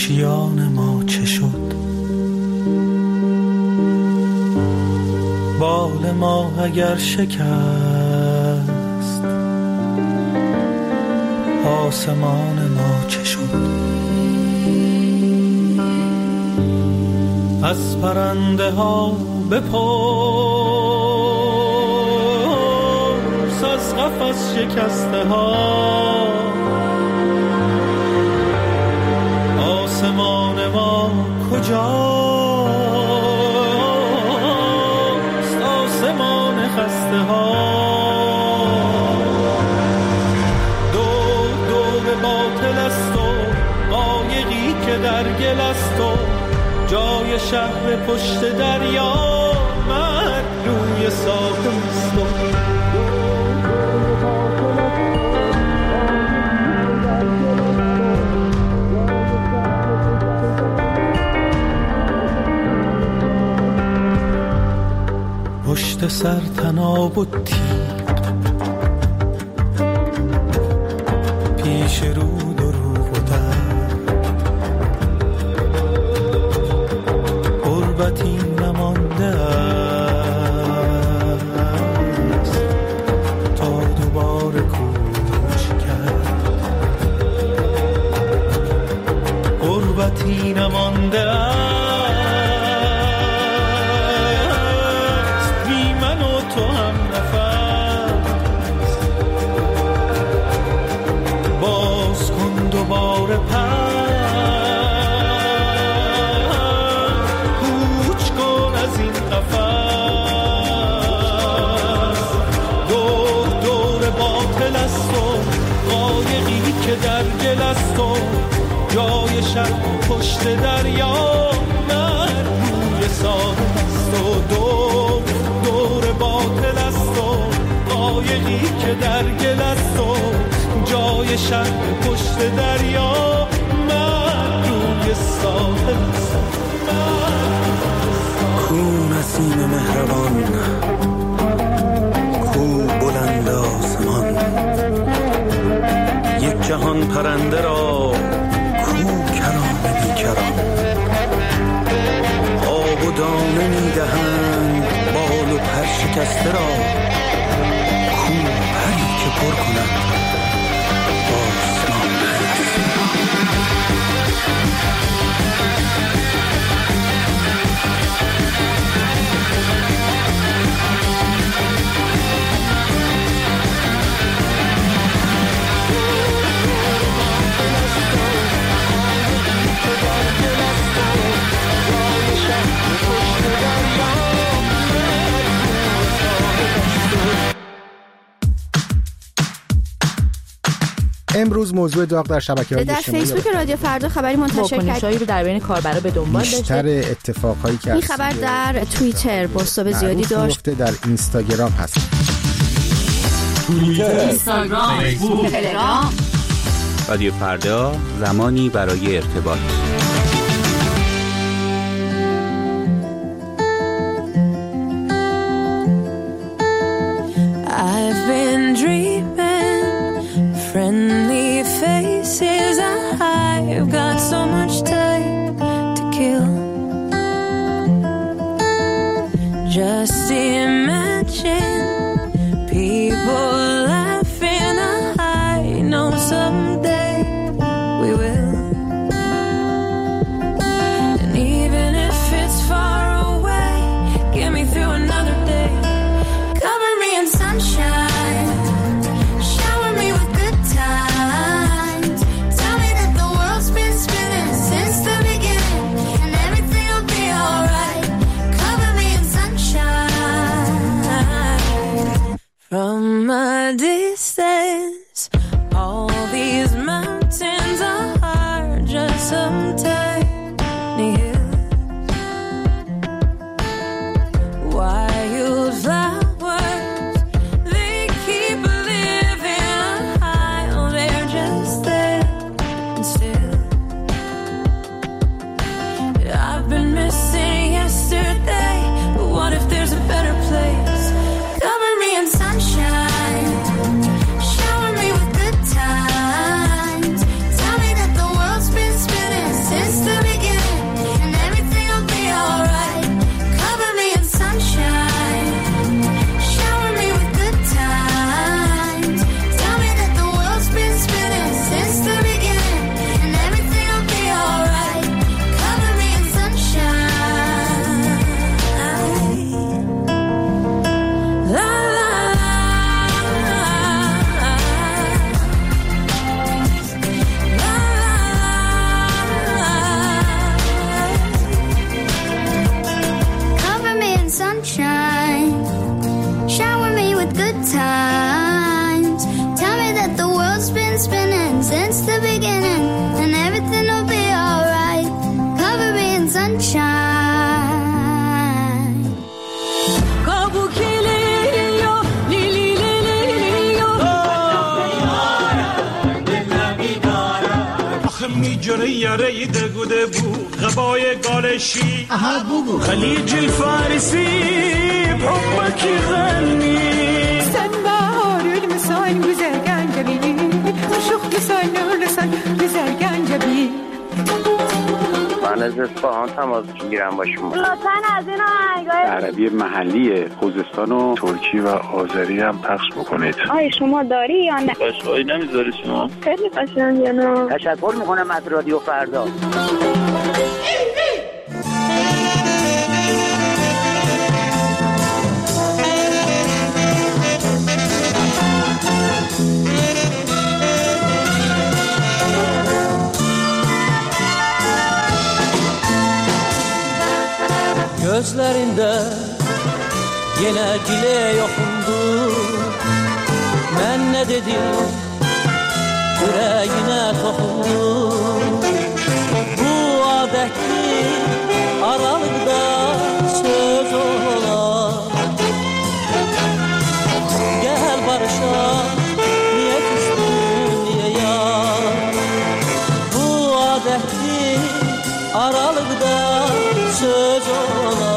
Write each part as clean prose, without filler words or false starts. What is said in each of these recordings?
آشیان ما چه شد؟ بال ما اگر شکست، آسمان ما چه شد؟ از پرنده ها بپرس، از قفس شکسته ها، آسمان ما کجاست؟ آسمان خسته ها، دور باطل است و قایقی که در گل است و جای شهر پشت دریا، مرگ روی ساحل است و پشت سر تناب و تیر، پیش رو دروغ و درد، غربتی نمانده است تا دوباره کوچ کرد، غربتی نمانده است تو هم نفس، باز کن دوباره کوچ کن از این قفس، دور باطل است و قایقی که در گل است و جای شب پشت دریا، مرگ روی ساحل است و دور باطل است و قایقی که در گل است و جای شب پشت دریا، مرگ روی ساحل است. کو نسیم مهربان، کو بلند آسمان، یک جهان پرنده را کو کرام بیکران، آب و دانه میدهند بال و پر شکسته را، کو پری که پر کند آسمان. امروز موضوع داغ در شبکه‌های اجتماعی در فیسبوک رادیو فردا خبری منتشر واکنش‌هایی رو در بین کاربرا به دنبال داشته. بیشتر اتفاقایی که این خبر در توییتر بازتاب زیادی داشت، در اینستاگرام هست. توییتر، اینستاگرام، فیسبوک، تلگرام. رادیو فردا، زمانی برای ارتباط. I've been dreaming friendly faces. I've got so much time to kill. Just imagine people laughing. I know someday we will. جره یاره دگوده بو غبای گالشی خلیج الفارسی بحبك غني سنبار المسان güzel gencebi شوخ لسان لسان güzel gencebi من از اصفهان تماس میگیرم با شما. لطفاً از این آهنگای عربی محلی خوزستان و ترکی و آذری هم پخش بکنید. آیا شما داری یا نه؟ قشقایی نمیذاری شما؟ خیلی قشنگه نه؟ تشکر میکنم از رادیو فردا. Gözlerinde yine dile yokundu. Ben ne dedim yüreğine tokundu. Bu adetli aralıkta söz ola. Gel barışa niye küstün niye ya. Bu adetli aralıkta söz ola.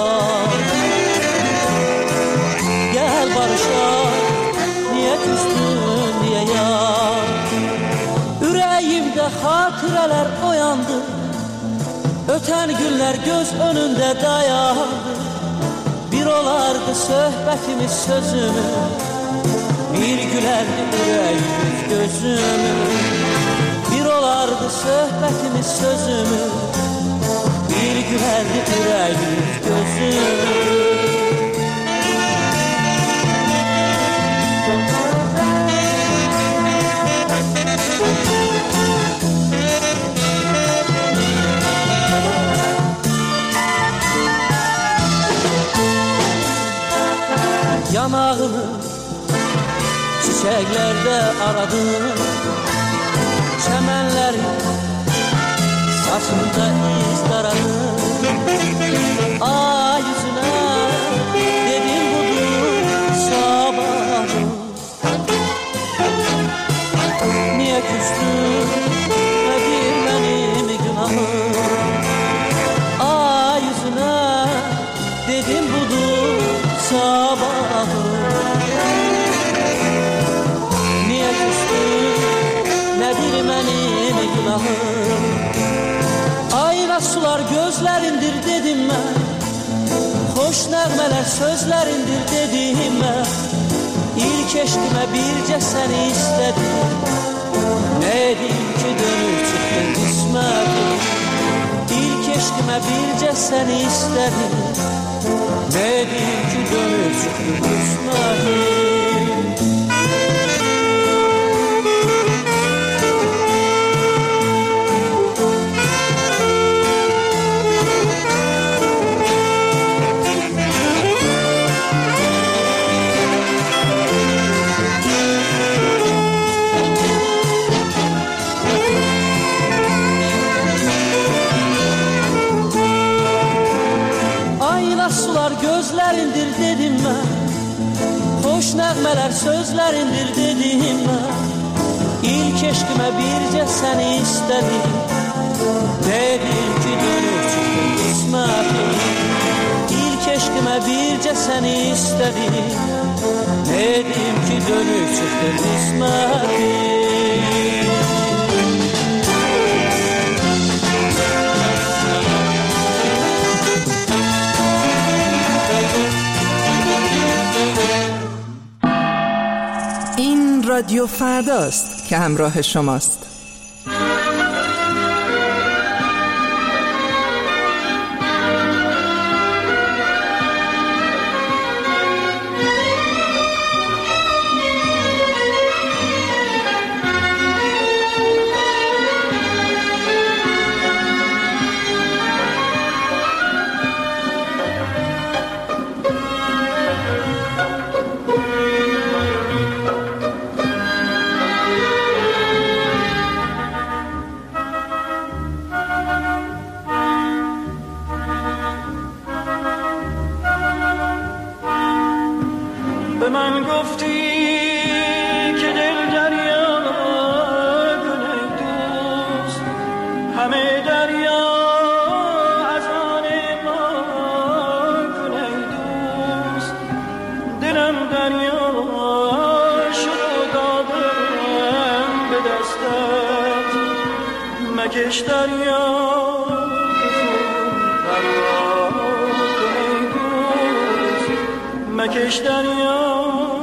Gel barışa niye küstün diye ya. Yüreğimde hatıreler oyandı. Öten günler göz önünde dayandı. Bir olardı sohbetimiz sözümüz. Bir gülerdi yüreğimiz gözümüz. Bir olardı sohbetimiz sözümüz. Bir gülerdi yüreğimiz gözümüz. Yanağımı çiçeklerde aradım. Çemenlerin saçımda iz taradım. Ay yüzüne dedim budur sabahım. Niye küstün nedir benim günahım. Ay yüzüne dedim budur sabahım. Niye küstün nedir benim günahım. Ayna sular gözlerindir dedim ben. Hoş nəğmələr sözlərindir dedim mən. İlk eşqimə bircə səni istədim. Nə edim ki dönüb çıxdın qismətim. İlk eşqimə bircə səni istədim. Nə edim ki dönüb çıxdın qismətim. Gözlerindir dedim mən. Hoş nəğmələr sözlərindir dedim mən. İlk eşqimə bircə səni istədim. Dedim ki dönüb çıxdın qismətim. İlk eşqimə bircə səni istədim. Dedim ki dönüb çıxdın qismətim. رادیو فرداست که همراه شماست. دستت مکش دریا مکش دریا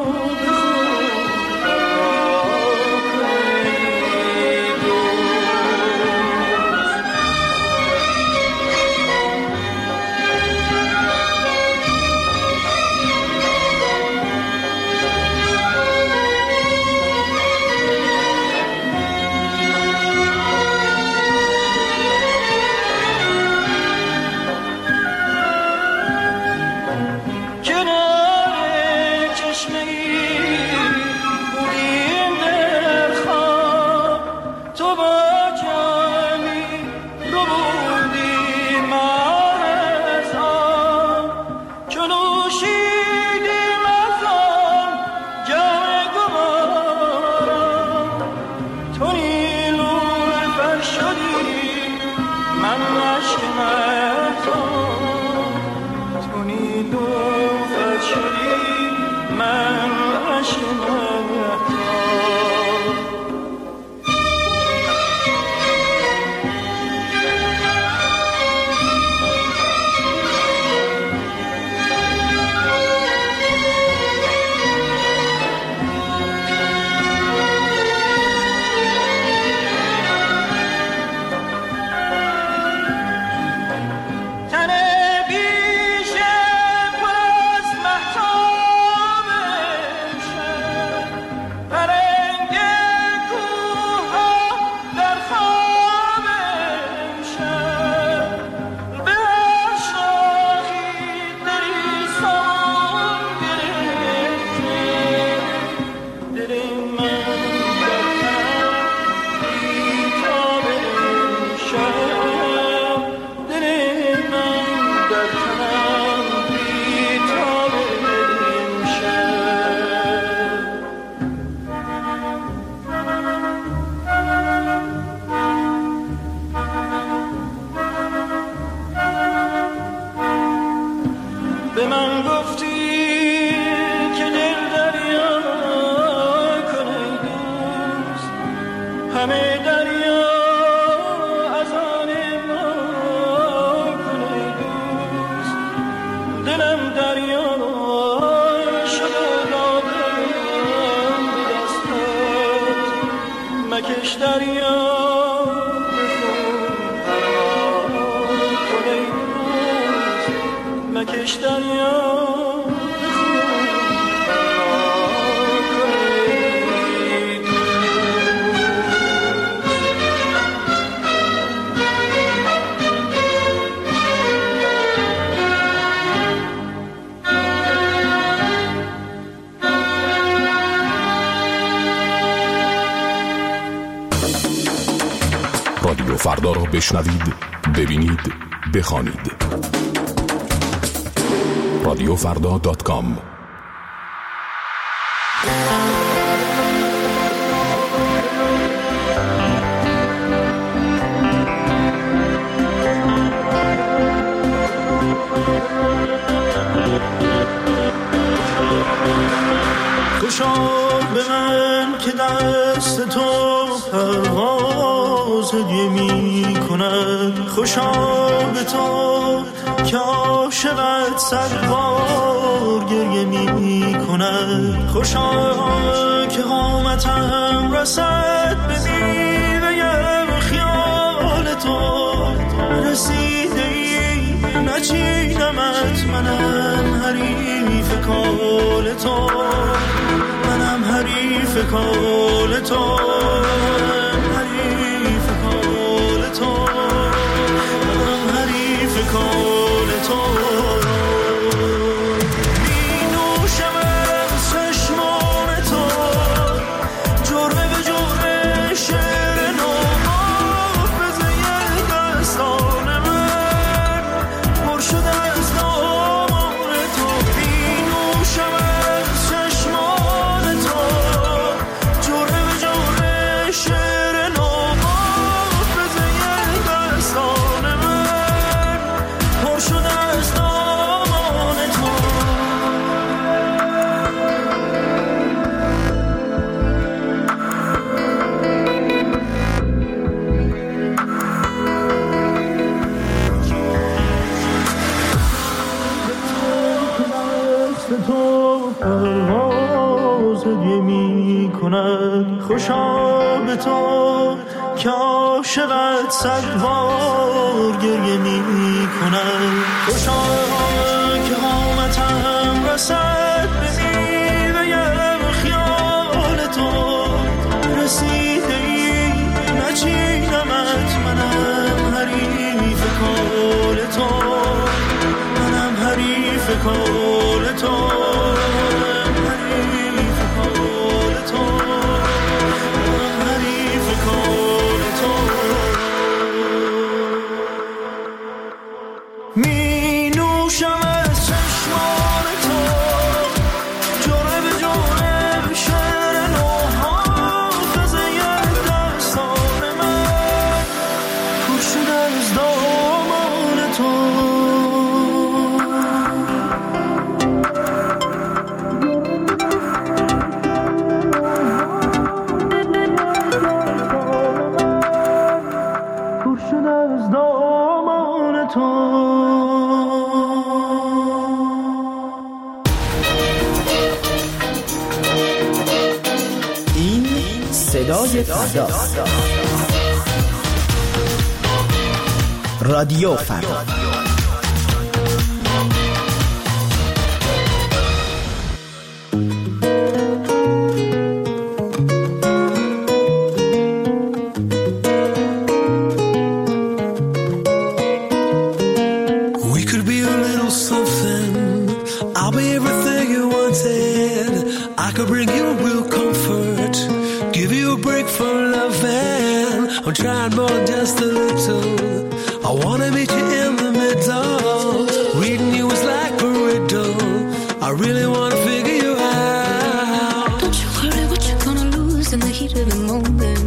رادیو فردا را بشنوید، ببینید، بخوانید. radiofrda.com. خوشا به من که دست تو پرواز هدیه می کند، خوشا به تو که عاشقت صد بار گریه می کند، خوشا که قامتم رسد به میوه خیال تو، رسیده ای نچیدمت، منم حریف کال تو، منم حریف کال تو، حریف کال تو، منم حریف کال تو. می نوشم از چشمان تو، جرعه به جرعه شعر نو، حافظه دستان من پر شده از دامان تو. می نوشم از چشمان تو، جرعه به جرعه تو که عاشقت 100 بار گریه می کنم. خوشا که قامتم رسد به میوه خیال تو، رسیده ای نچینمت، منم حریف کار تو، منم حریف کار تو، حریف کار تو، حریف کار تو. می نوشم از چشمان تو، جرعه به جرعه شعر نو، حافظه دستان من پر شده از دامان تو. این صدای فرداست. رادیو فردا. I'm trying more than just a little. I wanna meet you in the middle. Reading you is like a riddle. I really wanna figure you out. Don't you worry what you're gonna lose in the heat of the moment.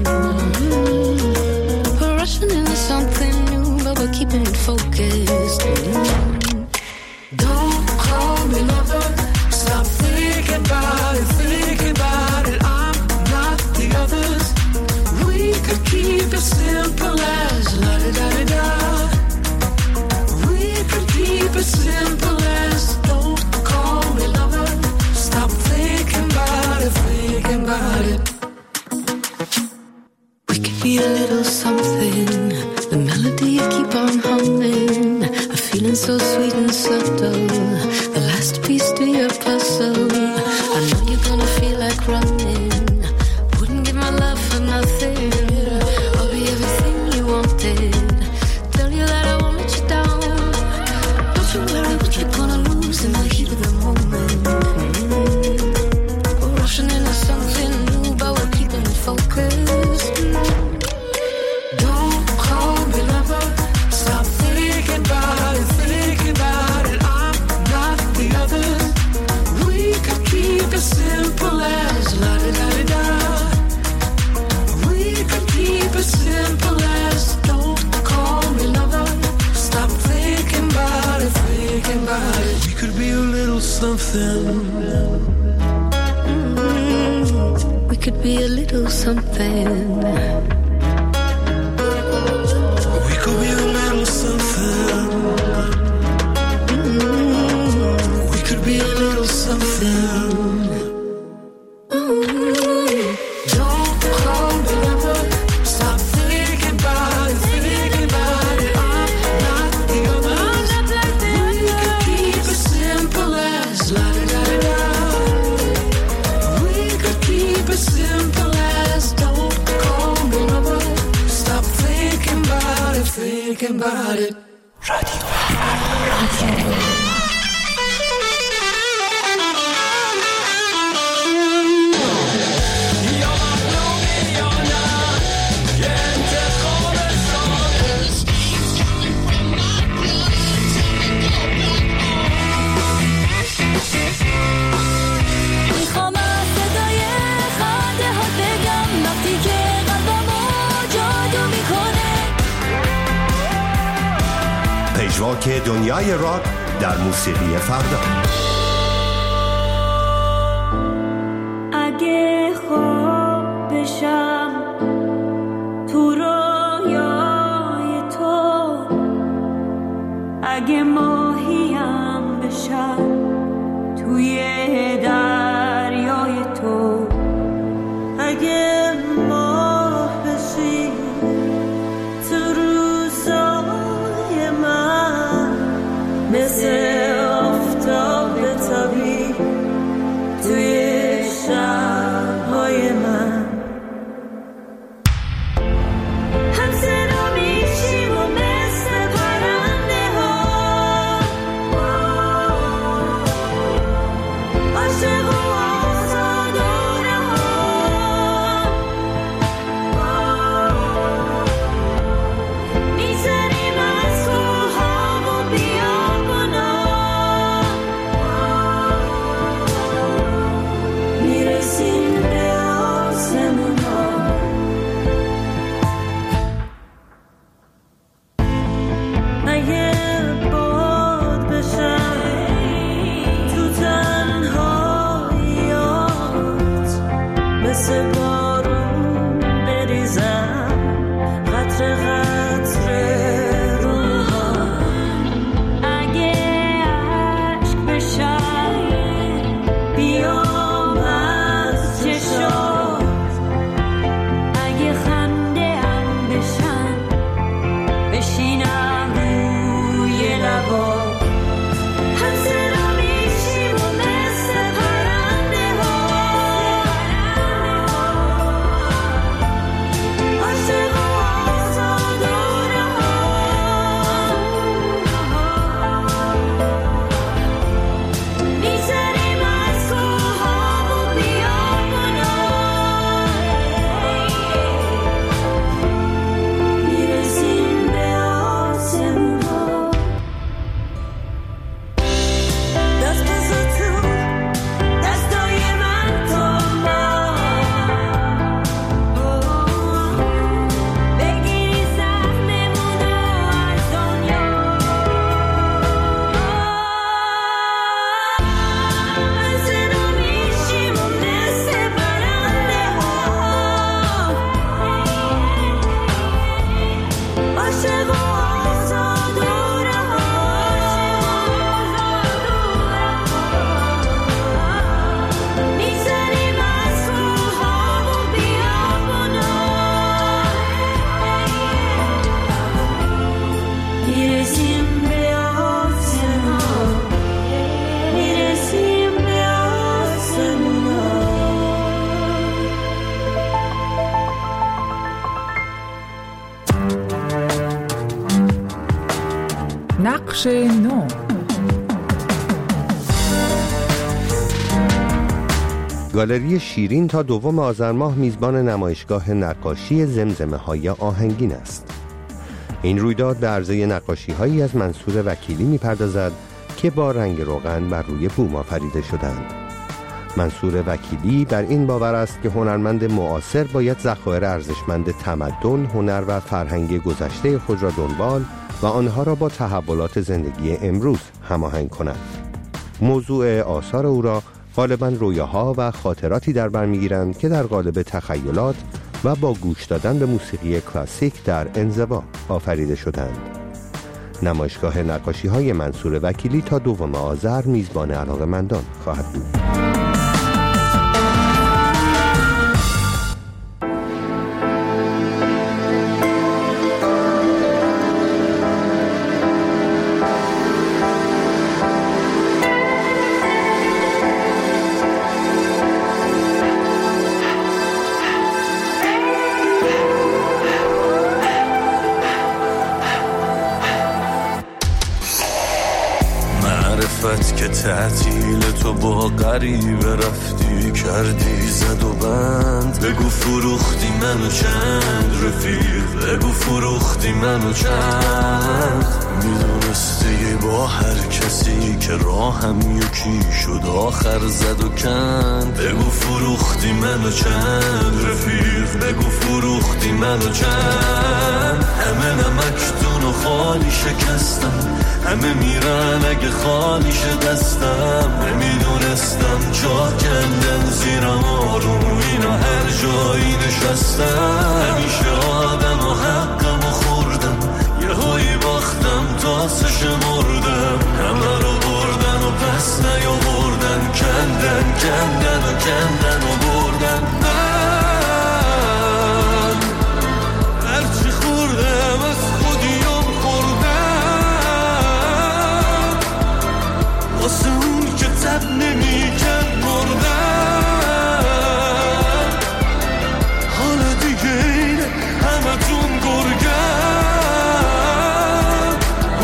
We're rushing into something new, but we're keeping it focused. Don't call me lover. Stop thinking about it, thinking about it. I'm not the others. We could keep it simple as la-da-da-da-da. We could keep it simple as don't call me lover. Stop thinking about it, thinking about it. We could be a little something. The melody you keep on humming. A feeling so sweet and subtle. The last piece to your puzzle. I know you're gonna feel like running. Wouldn't give my love for nothing. I'll be everything you wanted. Tell you that I won't let you down. Don't you worry what you're gonna lose in the heat of the moment. We're rushing into something new, but we're keeping it focused. Don't call me lover. Stop thinking about it, thinking about it. I'm not the other. We could keep it simple as la-da-da-da-da. Simple as don't call me lover. Stop thinking about it, thinking about it. We could be a little something. We could be a little something. We could be a little something. We could be a little something. Don't call me lover. Stop thinking about it, thinking about it. I'm not the other. We could keep it simple as la-da-da-da-da. We could keep it simple as don't call me lover. Stop thinking about it, thinking about it. پژواک دنیای راک در موسیقی فردا. اگه خواب بشم تو رویای تو، اگه ماهیم بشم توی دریای تو، اگه ماه نقش نو. گالری شیرین تا 2 آذر ماه میزبان نمایشگاه نقاشی زمزمه‌های آهنگین است. این رویداد به عرضه نقاشی‌هایی از منصور وکیلی می‌پردازد که با رنگ روغن بر روی بوم آفریده شدند. منصور وکیلی بر این باور است که هنرمند معاصر باید ذخایر ارزشمند تمدن، هنر و فرهنگ گذشته خود را دنبال و آنها را با تحولات زندگی امروز هماهنگ کند. موضوع آثار او را غالباً رویاها و خاطراتی در بر می‌گیرند که در قالب تخیلات و با گوش دادن به موسیقی کلاسیک در انزوا آفریده شدند. نمایشگاه نقاشی‌های منصور وکیلی تا 2 آذر میزبان علاقه‌مندان خواهد بود. که تعطیل تو با غریبه رفتی کردی زد و بند. بگو فروختی منو چند رفیق، بگو فروختی منو چند. میدونستی با هر کسی که راهم یکی شد آخر زد و کند. بگو فروختی منو چند رفیق، بگو فروختی منو چند. همه نمکتون و خالی شکستم، همه میرن اگه خالیش دستم. نمیدونستم جا کندن زیرم آروم اینا هر جایی نشستم. همیشه آدم و حقم و خوردم، یه هایی باختم تا شمردم. همه رو بردن و پس نیاوردن، کندن کندن و کندن و بردن. من هرچی خوردم از خودیم خوردم، واسه اون که تب نمیکرد مردم. حالا دیگه اینه همه تون گرگم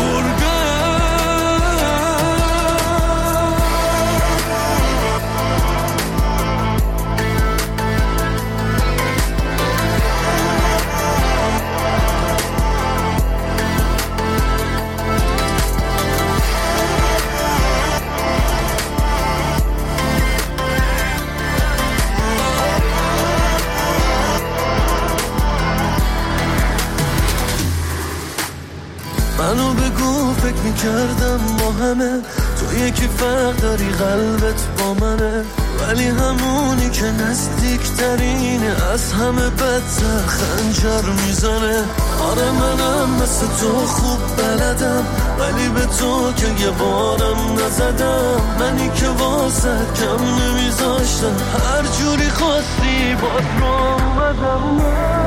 منو بگو فکر میکردم با همه تو یکی فرق داری قلبت با منه، ولی همونی که نزدیکترینه از همه بدتر خنجر میزنه. آره منم مثل تو خوب بلدم، ولی به تو که یه بارم نزدم. منی که واسه کم نمیذاشتم، هر جوری خواستی باد رو آمدم.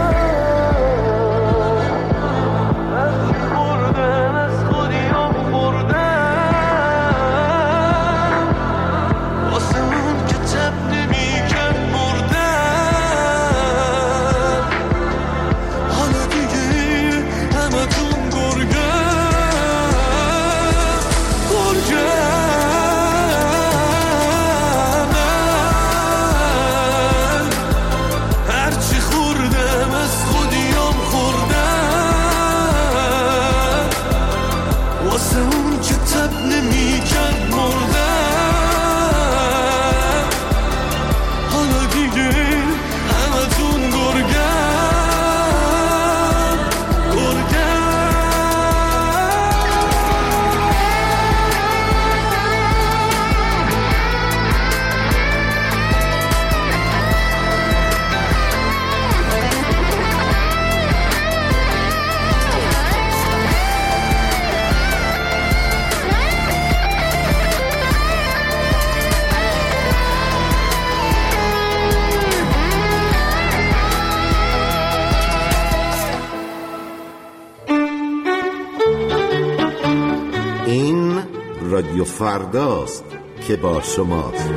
رادیو فرداست که با شماست.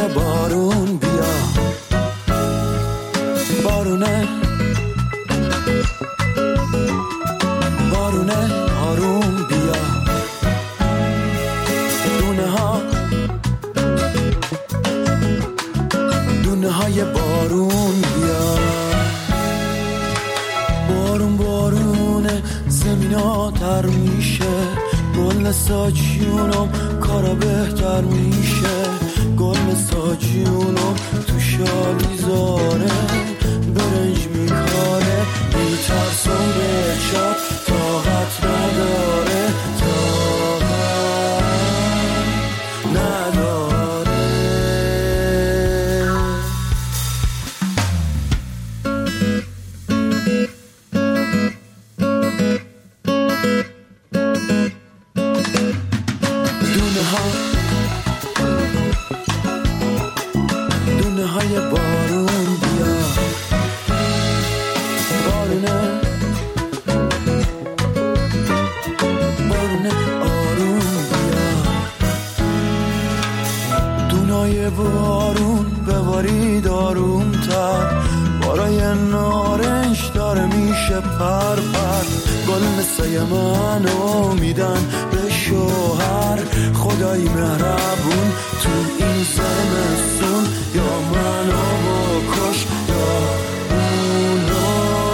بارون بیا، بارونه بارونه آروم بیا، دونه های بارون بیا. بارون بارونه زمینا تر میشه، گل ساجیونم کارا بهتر میشه، گل ساجیونم تو شالی زاره برنج میکاره، میترسم به چاب طاقت نداره، طاقت نداره. دونه های بارون بیا، بارونه بارونه آروم بیا، دونای بارون ببارید آروم تر، بارای نارنج داره میشه پر پر، گل مثل منو میدن به شوهر، خدای مهربون تو این زمستون، یا منو بکش یا اونو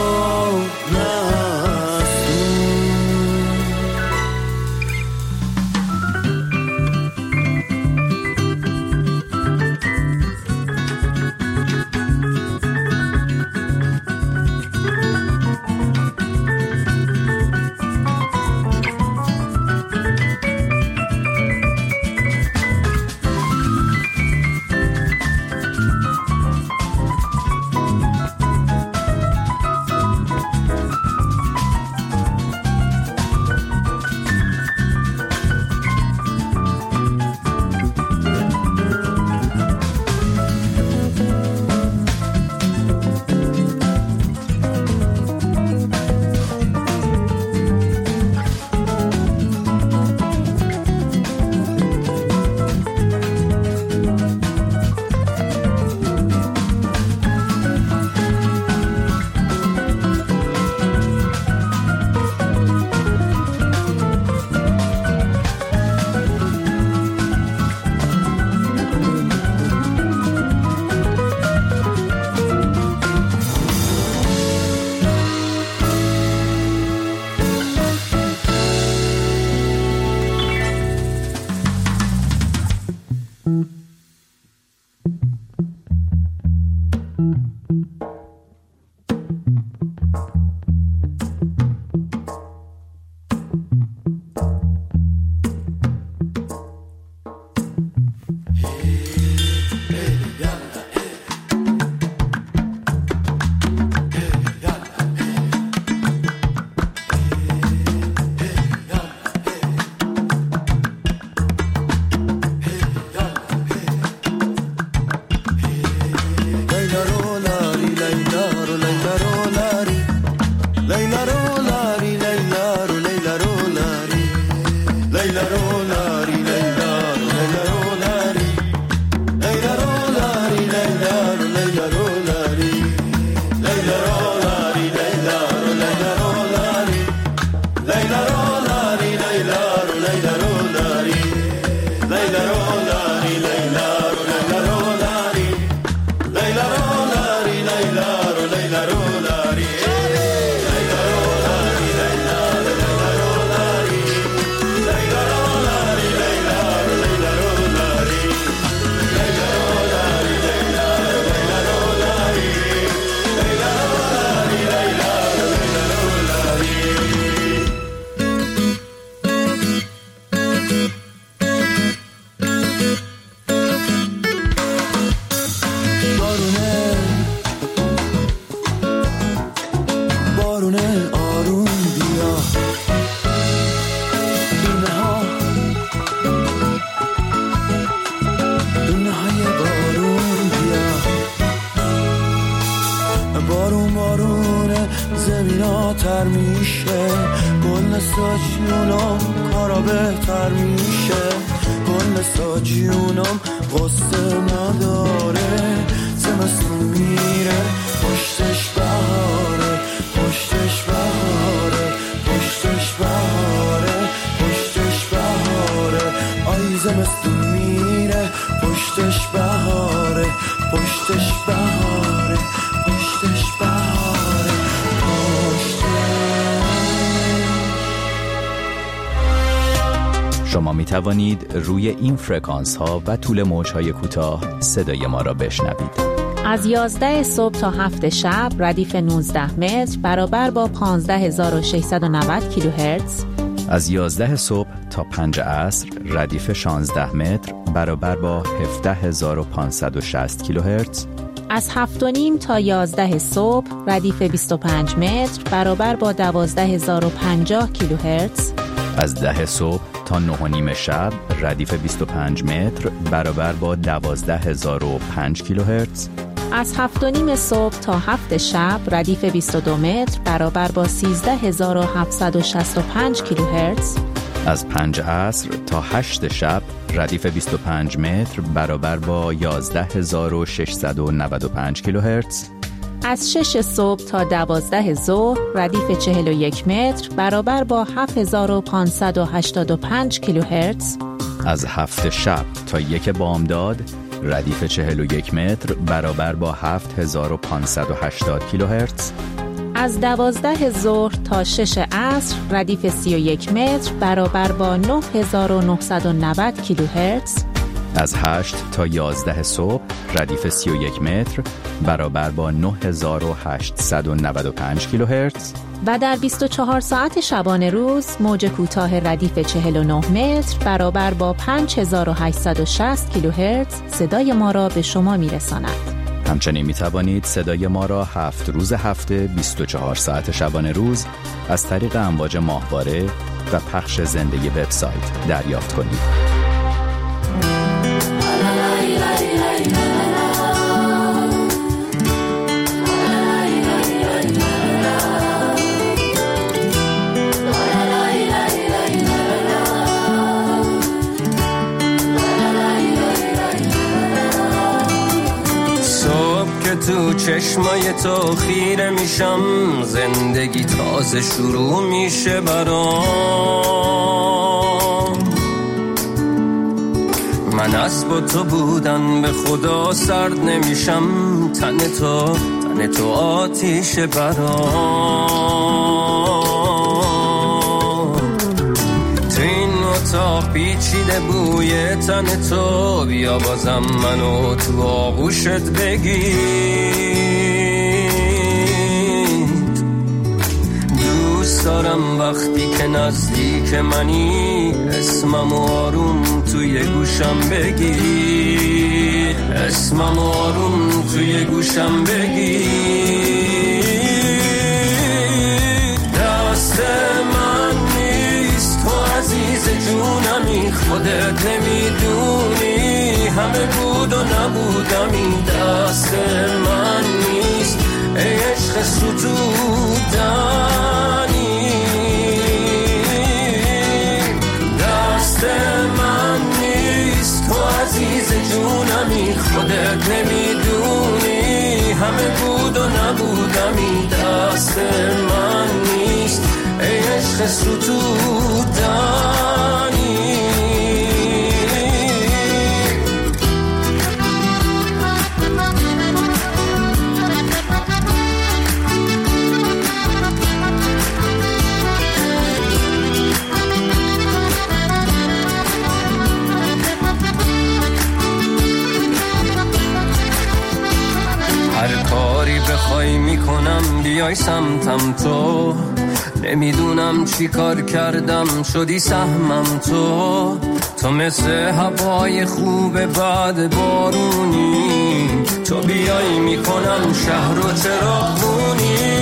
تر میشه، گل ساجونم کارا بهتر میشه، گل مساجونم قصه نداره زمستون میره پشتش بهاره پشتش بهاره پشتش بهاره پشتش بهاره آی زمستون میره پشتش بهاره پشتش بهاره پشتش بهاره شما می توانید روی این فرکانس ها و طول موج های کوتاه صدای ما را بشنوید. از 11 صبح تا 7 شب ردیف 19 متر برابر با 15690 کیلوهرتز. از 11 صبح تا 5 عصر ردیف 16 متر برابر با 17560 کیلوهرتز. از 7:30 تا 11 صبح ردیف 25 متر برابر با 12050 کیلوهرتز. از 10 صبح تا 9:30 شب ردیف 25 متر برابر با 12005 کیلوهرتز. از 7:30 صبح تا 7 شب ردیف 22 متر برابر با 13765 کیلوهرتز. از 5 عصر تا 8 شب ردیف 25 متر برابر با 11695 کیلوهرتز. از 6 صبح تا 12 ظهر ردیف 41 متر برابر با 7585 کیلوهرتز. از 7 شب تا 1 بامداد ردیف 41 متر برابر با 7580 کیلوهرتز. از 12 ظهر تا 6 عصر ردیف 31 متر برابر با 9990 کیلوهرتز. از 8 تا 11 صبح ردیف 31 متر برابر با 9895 کیلوهرتز. و در 24 ساعت شبانه روز موج کوتاه ردیف 49 متر برابر با 5860 کیلوهرتز صدای ما را به شما میرساند. همچنین می توانید صدای ما را 7 روز هفته 24 ساعت شبانه روز از طریق امواج ماهواره و پخش زنده وبسایت دریافت کنید. تو چشمای تو خیره میشم زندگی تازه شروع میشه برام من از با تو بودن به خدا سرد نمیشم تن تو آتیش برام تو این اتاق پیچیده بوی تن تو بیا بازم منو تو آغوشت بگیر دوست دارم وقتی که نزدیک منی اسمم آروم توی گوشم بگیر اسمم آروم توی گوشم بگیر دست من نیست تو عزیز جونمی خودت نمیدونی همه بود و نبودم این دست من نیست ای عشق ستودنی دست من نیست تو عزیز جونمی خودت نمیدونی همه بود و نبودم این دست من نیست ای عشق ستودنی هر کاری بخوای میکنم بیای سمتم تو نمیدونم چی کار کردم شدی سهمم تو مثل هوای خوب بعد بارونی تو بیای میکنم شهر و چراغونی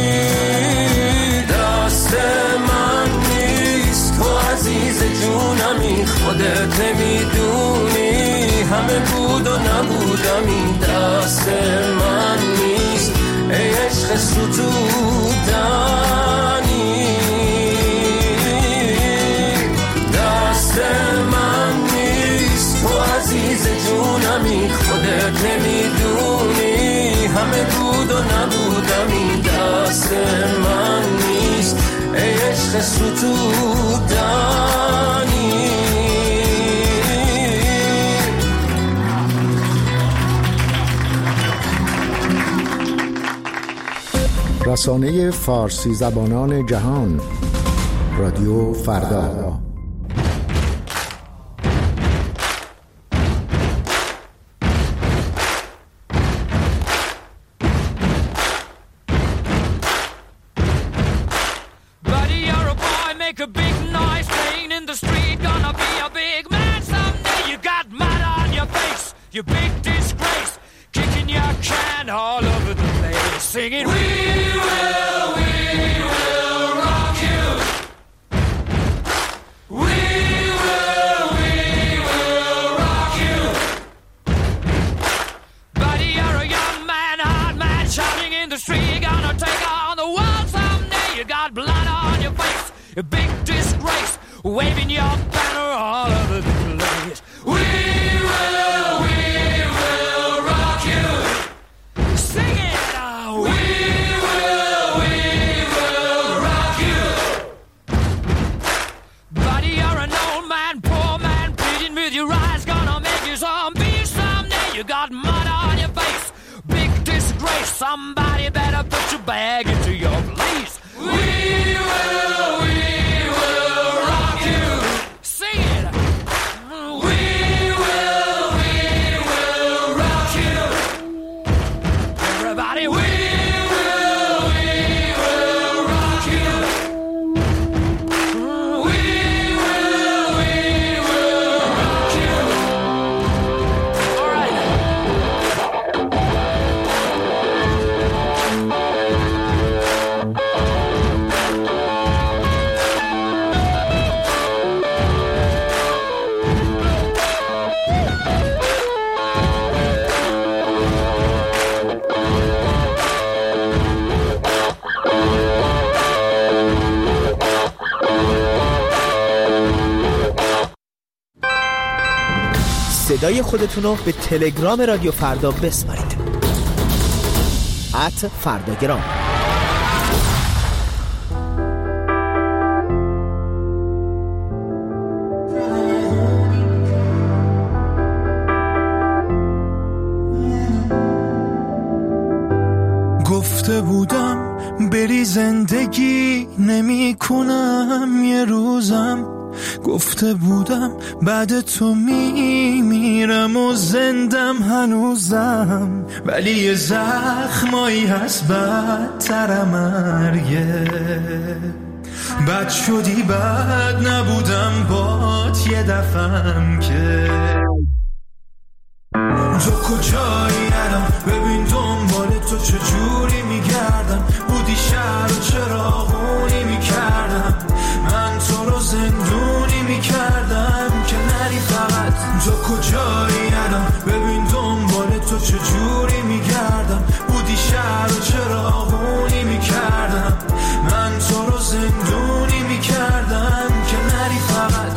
دست من نیست تو عزیز جونمی خودت نمیدونی همه بود و نبودم این دست من نیست ای عشق ستودنی دست من نیست نبودم این دست من نیست ای عشق ستودنی. رسانه فارسی زبانان جهان، رادیو فردا. You big disgrace, kicking your can all over the place, singing we will rock you. We will rock you. Buddy, you're a young man, hard man, shouting in the street, you're gonna take on the world someday. You got blood on your face, a big disgrace, waving your banner all over the place. We will rock you. Sing it now. We will rock you. Buddy, you're an old man, poor man, pleading with your eyes, gonna make you zombie someday. You got mud on your face, big disgrace. Somebody better put your bag into your place. We will rock you. Sing it. We will rock you. Everybody, we will rock you. We will rock you. All right. صدای خودتون رو به تلگرام رادیو فردا بسپارید. @فرداگرام. گفته بودم بری زندگی نمی کنم یه روزم، گفته بودم بعد تو میمیرم و زندم هنوزم، ولی یه زخمایی هست بدتر مرگه. بد شدی بد نبودم بات یه دفعم که تو کجایی الان ببین دنبال تو چجوری میگردم، بودی شهر و چراغونی میکردم، من تو رو زندونی میکردم که نری فقط. تو کجایی الان ببین دنبال تو چجوری میگردم، بودی شهر و چراغونی میکردم، من تو رو زندونی میکردم که نری فقط.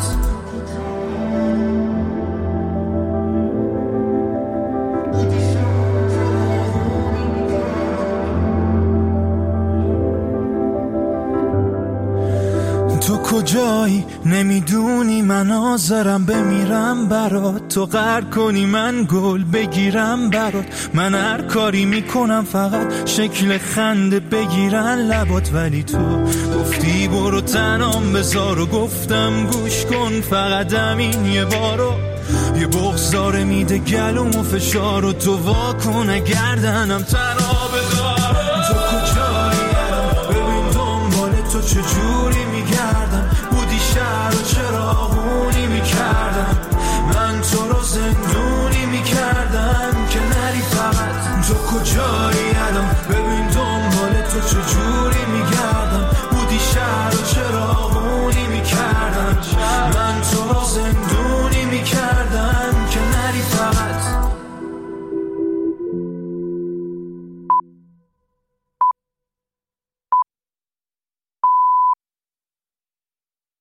تو کجایی نمیدونی من حاضرم بمیرم برات، تو قهر کنی من گل بگیرم برات، من هر کاری میکنم فقط شکل خنده بگیرن لبات، ولی تو گفتی برو تنام بذار و گفتم گوش کن فقط همین یه بارو، یه بغضاره میده گلوم و فشار و تو واکن اگردنم تنها بذار. تو کجایی الان ببین دنبال تو چجوری میگه